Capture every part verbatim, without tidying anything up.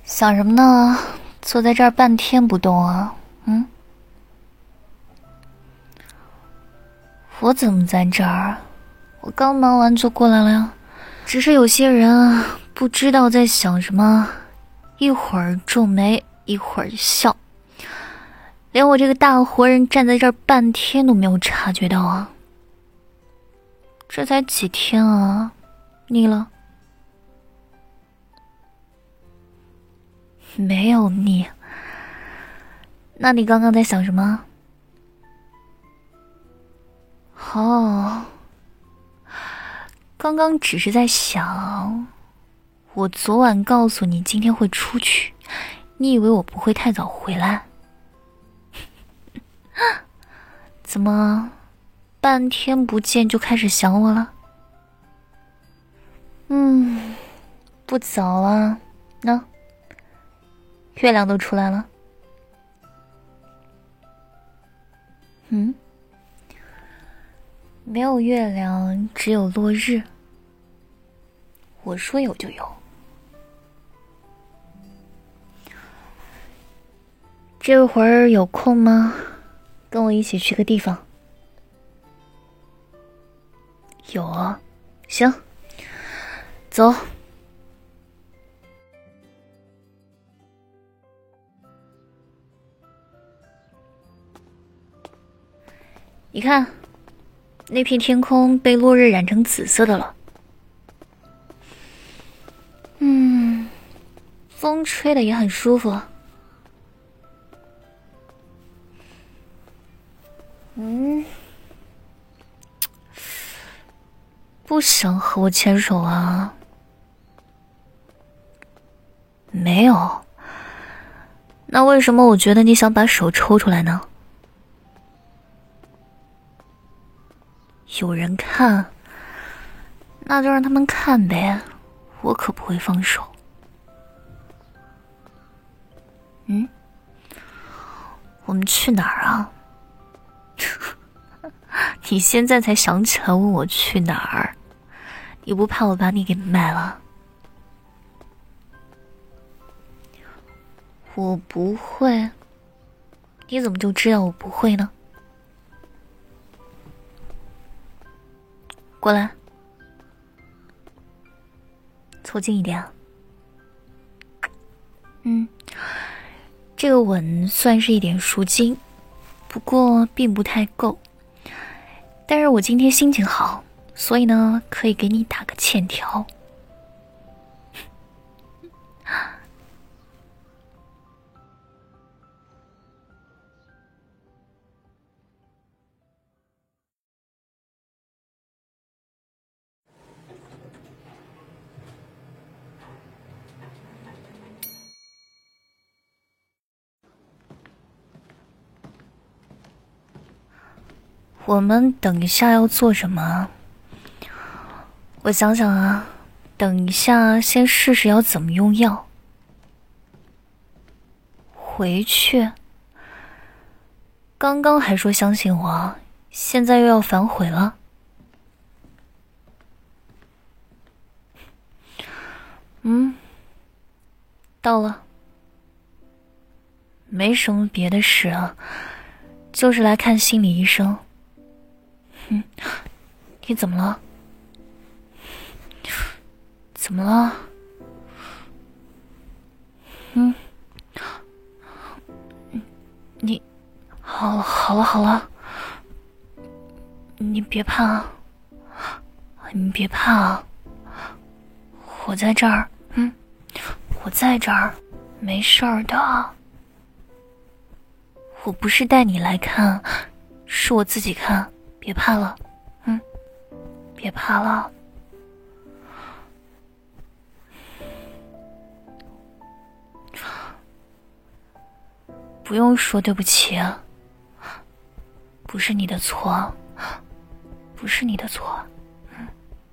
想什么呢？坐在这儿半天不动啊？嗯？我怎么在这儿？我刚忙完就过来了呀。只是有些人啊，不知道在想什么，一会儿皱眉，一会儿笑，连我这个大活人站在这儿半天都没有察觉到啊。这才几天啊，腻了？没有腻。那你刚刚在想什么？哦，刚刚只是在想，我昨晚告诉你今天会出去，你以为我不会太早回来？怎么，半天不见就开始想我了？嗯，不早啊，那月亮都出来了。嗯，没有月亮，只有落日。我说有就有。这会儿有空吗？跟我一起去个地方。有啊，行，走。你看，那片天空被落日染成紫色的了。嗯，风吹的也很舒服。嗯，不想和我牵手啊？没有。那为什么我觉得你想把手抽出来呢？有人看，那就让他们看呗，我可不会放手。嗯，我们去哪儿啊？你现在才想起来问我去哪儿？你不怕我把你给卖了？我不会。你怎么就知道我不会呢？过来，凑近一点。嗯，这个吻算是一点赎金，不过并不太够。但是我今天心情好，所以呢，可以给你打个欠条。我们等一下要做什么？我想想啊，等一下先试试要怎么用药。回去？刚刚还说相信我，现在又要反悔了？嗯，到了。没什么别的事啊，就是来看心理医生。嗯，你怎么了？怎么了？嗯，你，好了好了好了，你别怕，你别怕，我在这儿，嗯，我在这儿，没事儿的。我不是带你来看，是我自己看，别怕了，嗯，别怕了。不用说对不起，不是你的错，不是你的错，嗯，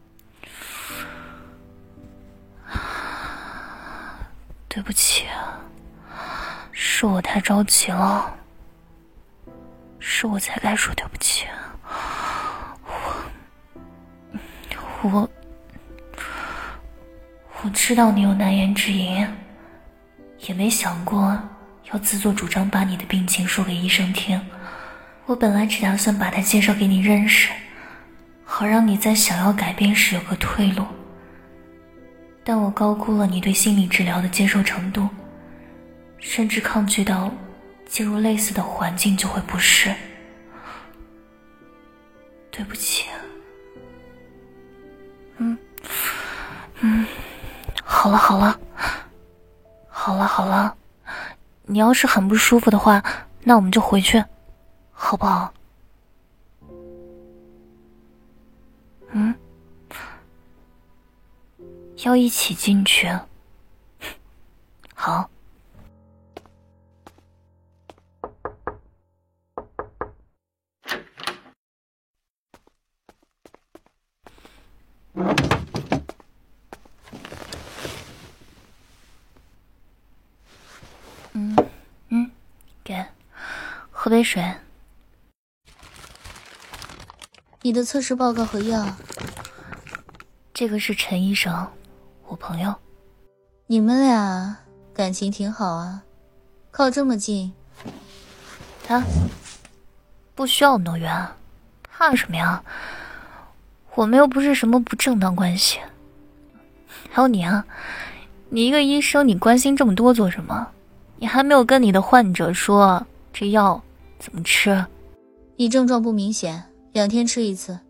对不起，是我太着急了，是我才该说对不起。我我我知道你有难言之隐， 也没想过要自作主张把你的病情说给医生听。我本来只打算把他介绍给你认识，好让你在想要改变时有个退路。但我高估了你对心理治疗的接受程度，甚至抗拒到进入类似的环境就会不适。对不起。嗯嗯，好了好了好了好了，你要是很不舒服的话，那我们就回去，好不好？嗯，要一起进去。好。嗯嗯，给，喝杯水。 你的测试报告和药。 这个是陈医生，我朋友。 你们俩感情挺好啊，靠这么近。 他不需要诺远，怕什么呀？我们又不是什么不正当关系。还有你啊，你一个医生，你关心这么多做什么？你还没有跟你的患者说这药怎么吃？ 你症状不明显，两天吃一次。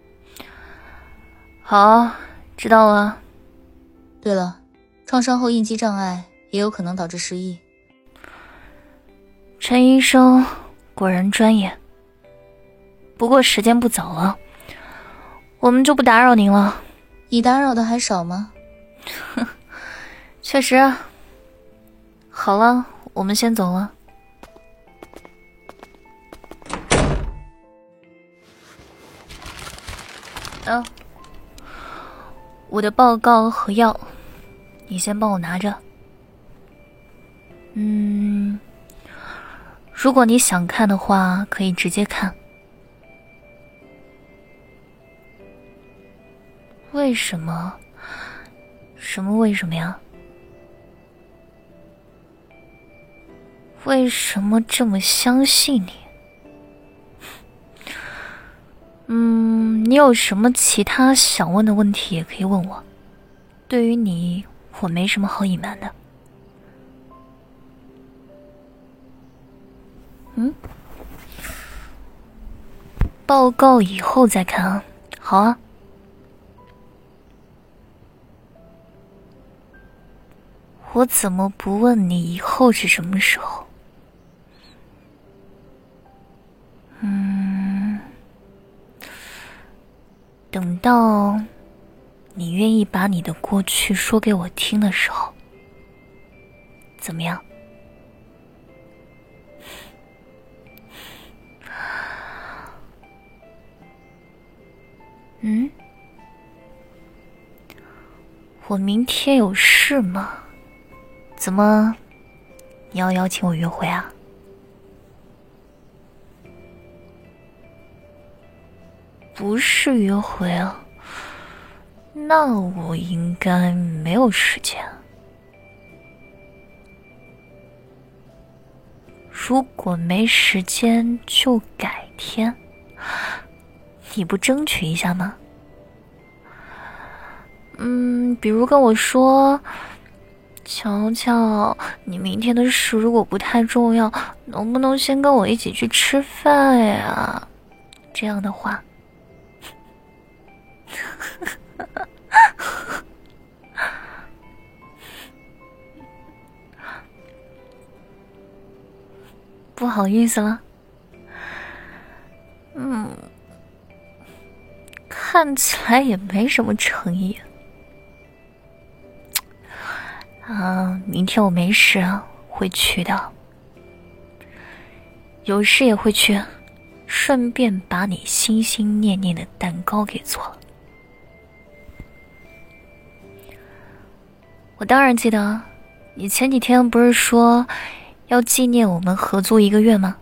好，知道了。 对了，创伤后应激障碍也有可能导致失忆。 陈医生果然专业。不过时间不早了，我们就不打扰您了。 你打扰的还少吗？ 确实。好了，我们先走了。啊，我的报告和药，你先帮我拿着。嗯，如果你想看的话，可以直接看。为什么？什么为什么呀？为什么这么相信你？嗯，你有什么其他想问的问题也可以问我。对于你，我没什么好隐瞒的。嗯，报告以后再看啊。好啊。我怎么不问你以后是什么时候？嗯，等到你愿意把你的过去说给我听的时候，怎么样？嗯？我明天有事吗？怎么，你要邀请我约会啊？不是约会啊，那我应该没有时间。如果没时间就改天，你不争取一下吗？嗯，比如跟我说，乔乔，你明天的事如果不太重要，能不能先跟我一起去吃饭呀？这样的话。不好意思了。嗯，看起来也没什么诚意。啊，明天我没事会去的，有事也会去，顺便把你心心念念的蛋糕给做了。我当然记得，你前几天不是说要纪念我们合租一个月吗？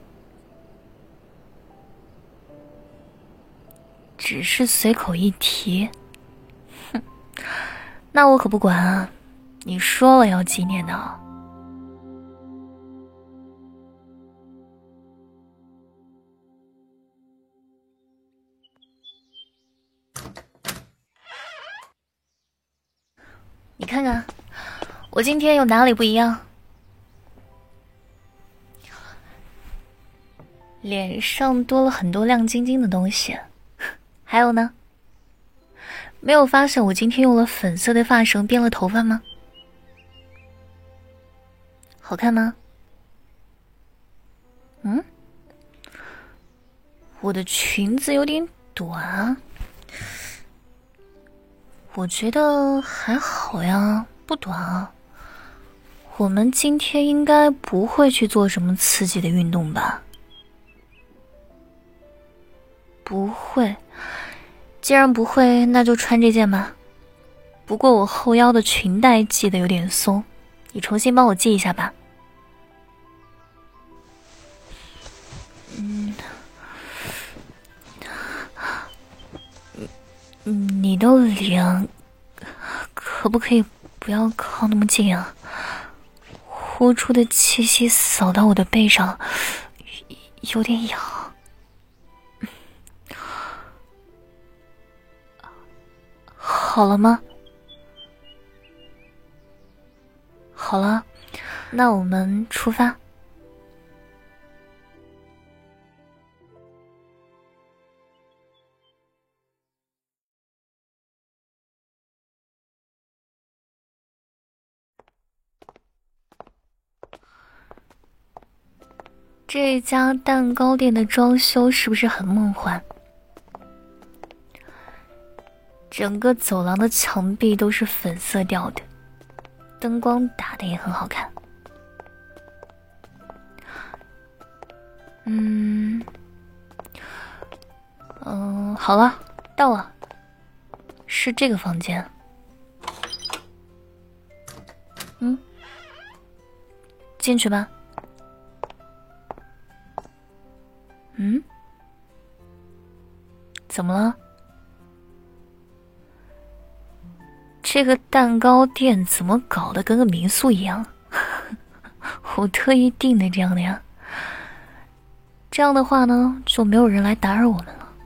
只是随口一提，哼，那我可不管啊！你说了要纪念的， 你看看，我今天有哪里不一样？脸上多了很多亮晶晶的东西，还有呢？没有发现我今天用了粉色的发绳编了头发吗？好看吗？嗯？我的裙子有点短，我觉得还好呀，不短啊。我们今天应该不会去做什么刺激的运动吧？不会，既然不会，那就穿这件吧。不过我后腰的裙带系得有点松，你重新帮我系一下吧。嗯，你的脸可不可以不要靠那么近啊？呼出的气息扫到我的背上，有点痒。好了吗？好了，那我们出发。这家蛋糕店的装修是不是很梦幻？整个走廊的墙壁都是粉色调的，灯光打得也很好看。嗯，嗯、呃，好了，到了，是这个房间。嗯，进去吧。嗯，怎么了？这个蛋糕店怎么搞得跟个民宿一样？我特意订的这样的呀。这样的话呢，就没有人来打扰我们了。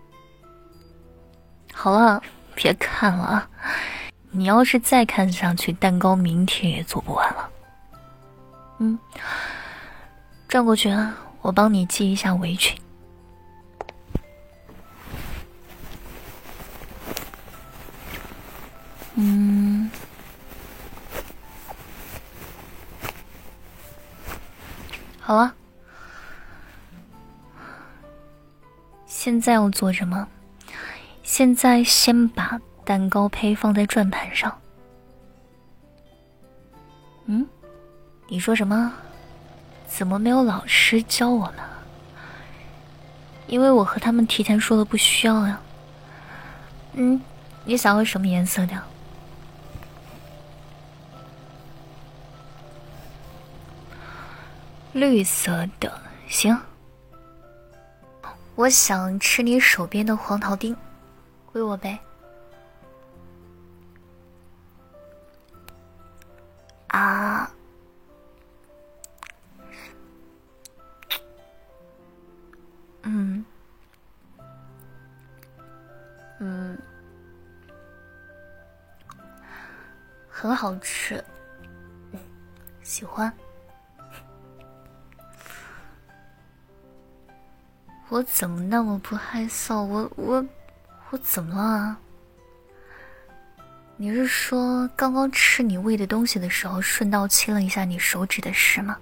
好了，别看了啊！你要是再看下去，蛋糕明天也做不完了。嗯，转过去啊，我帮你系一下围裙。嗯，好了。现在要做什么？现在先把蛋糕胚放在转盘上。嗯，你说什么？怎么没有老师教我们？因为我和他们提前说了不需要呀。嗯，你想要什么颜色的？绿色的，行。我想吃你手边的黄桃丁，归我呗。啊，嗯，嗯，很好吃，喜欢。我怎么那么不害臊？我我我怎么了啊？你是说刚刚吃你喂的东西的时候，顺道亲了一下你手指的事吗？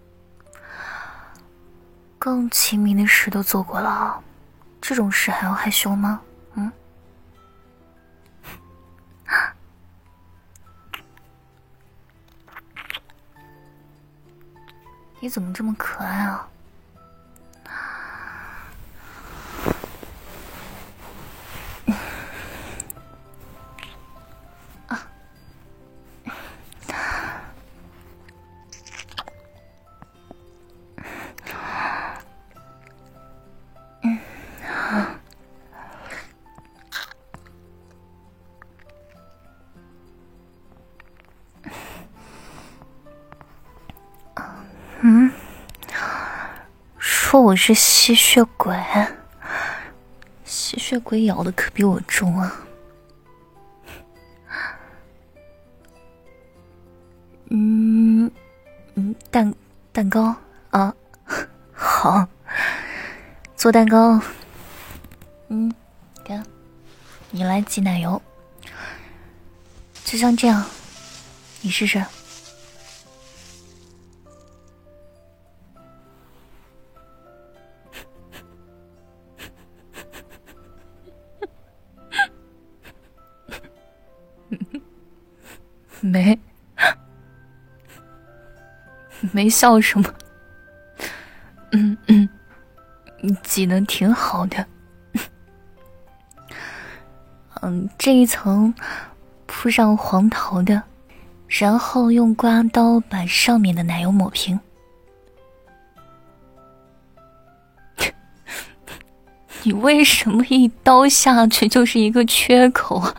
更亲密的事都做过了，这种事还要害羞吗？嗯？你怎么这么可爱啊？嗯，说我是吸血鬼，吸血鬼咬的可比我重啊！ 嗯嗯，蛋蛋糕啊，好，做蛋糕。嗯，给，你来挤奶油，就像这样，你试试。没没笑什么。嗯嗯，你挤得挺好的。嗯，这一层铺上黄桃的，然后用刮刀把上面的奶油抹平。你为什么一刀下去就是一个缺口啊？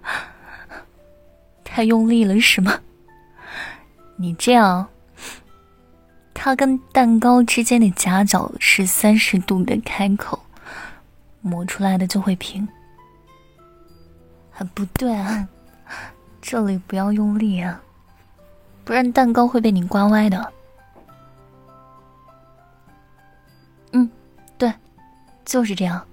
太用力了是吗？你这样，它跟蛋糕之间的夹角是三十度的开口，抹出来的就会平。啊，不对啊，这里不要用力啊，不然蛋糕会被你刮歪的。嗯，对，就是这样。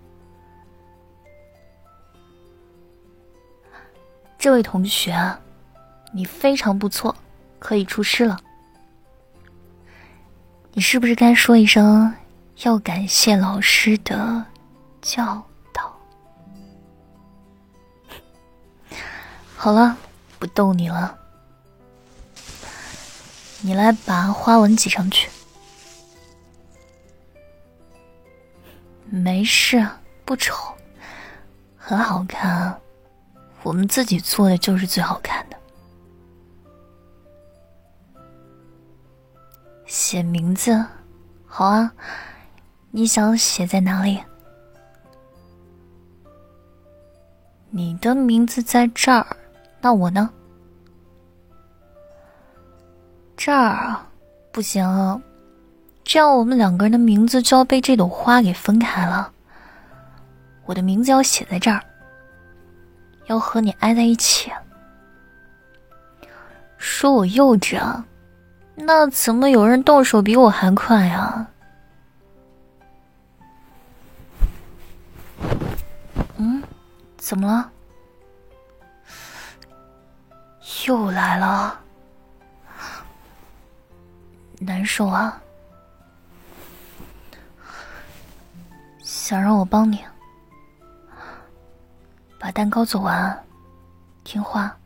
这位同学啊，你非常不错，可以出师了。你是不是该说一声要感谢老师的教导？好了，不逗你了，你来把花纹挤上去。没事，不丑，很好看啊，我们自己做的就是最好看的。写名字，好啊，你想写在哪里？你的名字在这儿，那我呢？这儿啊，不行，这样我们两个人的名字就要被这朵花给分开了。我的名字要写在这儿，要和你挨在一起。说我幼稚啊？那怎么有人动手比我还快啊？嗯，怎么了？又来了，难受啊？想让我帮你把蛋糕做完，听话。